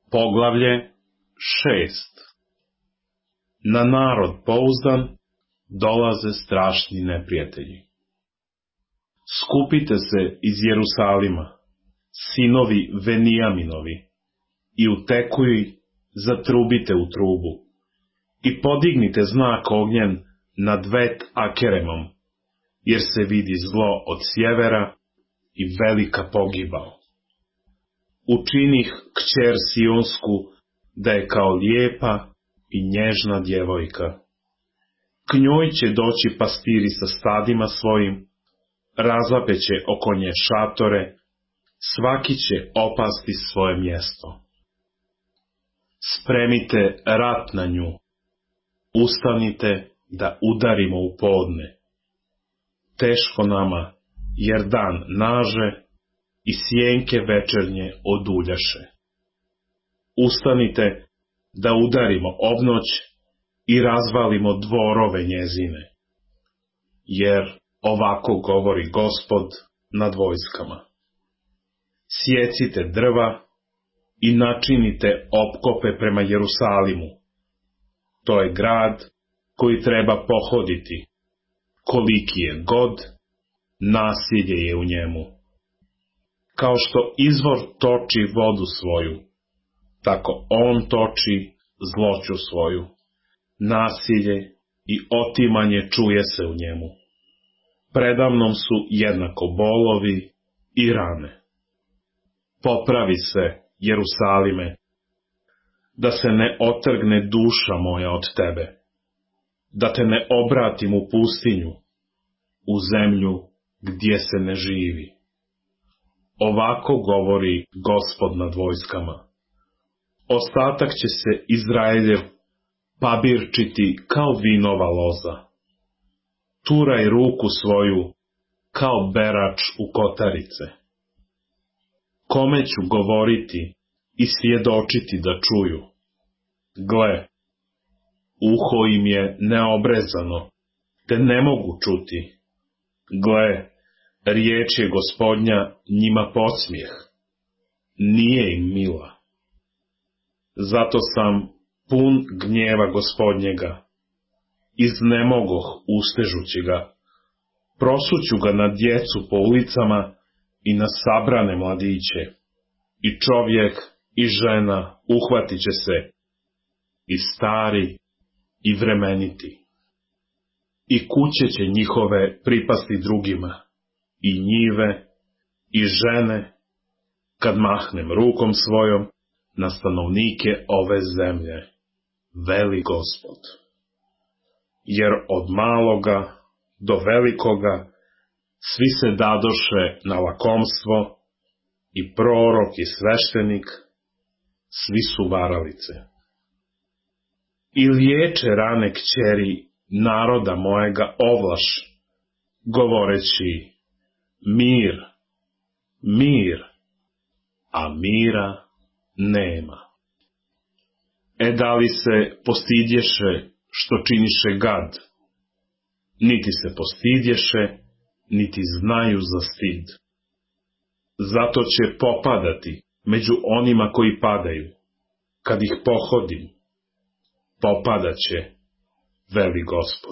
Poglavlje 6. Na narod pouzdan dolaze strašni neprijatelji. Skupite se iz Jerusalima, sinovi Venijaminovi, i utekuj zatrubite u trubu, i podignite znak ognjen nad vet Akeremom, jer se vidi zlo od sjevera i velika pogibao. Učinih kćer Sionsku da je kao lijepa i nježna djevojka. K njoj će doći pastiri sa stadima svojim, razlapeće oko nje šatore, svaki će opasti svoje mjesto. Spremite rat na nju, ustanite da udarimo u podne. Teško nama, jer dan naže i sjenke večernje oduljaše. Ustanite da udarimo obnoć i razvalimo dvorove njezine, jer ovako govori Gospod nad vojskama. Sjecite drva i načinite opkope prema Jerusalimu. To je grad koji treba pohoditi. Koliki je god, nasilje je u njemu. Kao što izvor toči vodu svoju, tako on toči zloću svoju. Nasilje i otimanje čuje se u njemu. Predamnom su jednako bolovi i rane. Popravi se, Jerusalime, da se ne otrgne duša moja od tebe, da te ne obratim u pustinju, u zemlju gdje se ne živi. Ovako govori Gospod nad vojskama. Ostatak će se Izraeljev pabirčiti kao vinova loza. Turaj ruku svoju kao berač u kotarice. Kome ću govoriti i svjedočiti da čuju? Gle, uho im je neobrezano, te ne mogu čuti. Gle, riječ je Gospodnja njima podsmijeh, nije im mila. Zato sam pun gnjeva Gospodnjega, iznemogoh ustežući ga, prosuću ga na djecu po ulicama i na sabrane mladiće, i čovjek i žena uhvatit će se, i stari i vremeniti. I kuće će njihove pripasti drugima, i njive, i žene, kad mahnem rukom svojom na stanovnike ove zemlje, veli Gospod. Jer od maloga do velikoga svi se dadoše na lakomstvo, i prorok i sveštenik, svi su varalice. I liječe rane kćeri naroda mojega ovlaš, govoreći mir, mir, a mira nema. Da li se postidješe što činiše gad? Niti se postidješe, niti znaju za stid. Zato će popadati među onima koji padaju, kad ih pohodim. Popadat će, veli Gospod.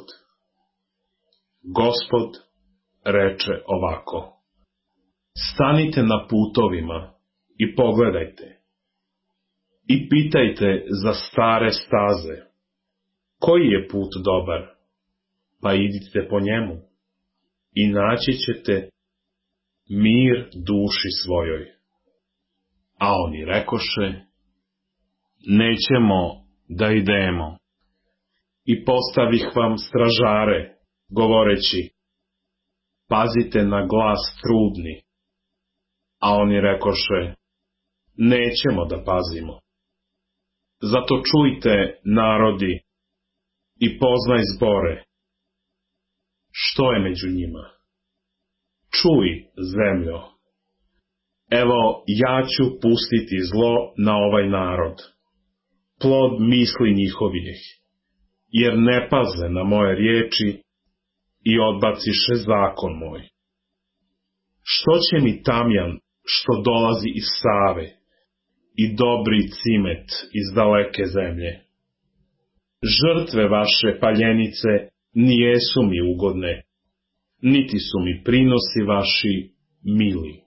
Gospod reče ovako: stanite na putovima i pogledajte, i pitajte za stare staze, koji je put dobar, pa idite po njemu, i naći ćete mir duši svojoj. A oni rekoše: nećemo da idemo. I postavih vam stražare, govoreći: pazite na glas trudni. A oni rekoše: nećemo da pazimo. Zato čujte, narodi, i poznaj zbore. Što je među njima? Čuj, zemljo. Evo, ja ću pustiti zlo na ovaj narod, plod misli njihovih, jer ne paze na moje riječi i odbaciše zakon moj. Što će mi tamjan što dolazi iz Save i dobri cimet iz daleke zemlje. Žrtve vaše paljenice nijesu mi ugodne, niti su mi prinosi vaši mili.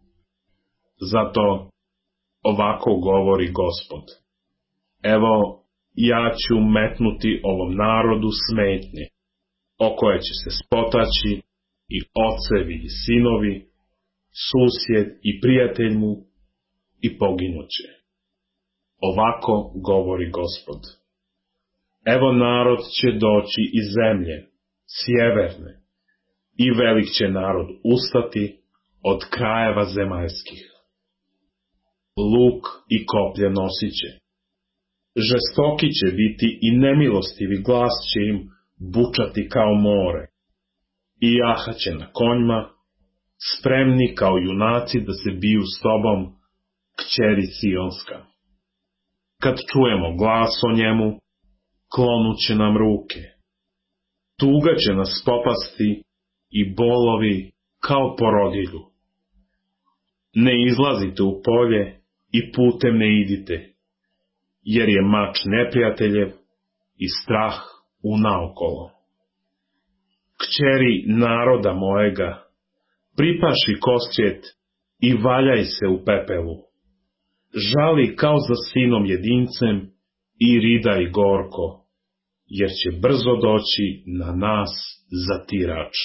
Zato ovako govori Gospod: evo, ja ću metnuti ovom narodu smetnje, o koje će se spotaći i ocevi i sinovi, susjed i prijatelj mu, i poginuće. Ovako govori Gospod: evo, narod će doći iz zemlje sjeverne, i velik će narod ustati od krajeva zemaljskih. Luk i koplje nosit će. Žestoki će biti i nemilostivi glas će im bučati kao more, i jahaće na konjima, spremni kao junaci da se biju s tobom, kćeri Sionska. Kad čujemo glas o njemu, klonuće nam ruke. Tuga će nas popasti i bolovi kao porodilju. Ne izlazite u polje i putem ne idite, jer je mač neprijateljev i strah unaokolo. Kćeri naroda mojega, pripaši kosjet i valjaj se u pepelu. Žali kao za sinom jedincem i ridaj gorko, jer će brzo doći na nas zatirač.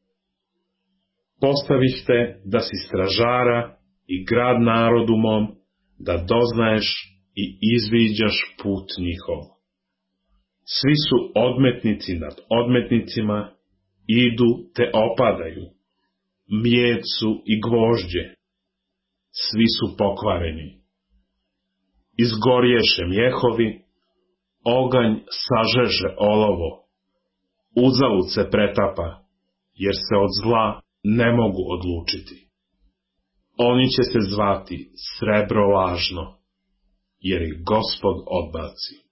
Postavihte da si stražara i grad narodu mom, da doznaješ i izviđaš put njihov. Svi su odmetnici nad odmetnicima, idu te opadaju, mjed su i gvožđe, svi su pokvareni. Izgorješe mjehovi, oganj sažeže olovo, uzalud se pretapa, jer se od zla ne mogu odlučiti. Oni će se zvati srebro lažno, jer ih Gospod odbaci.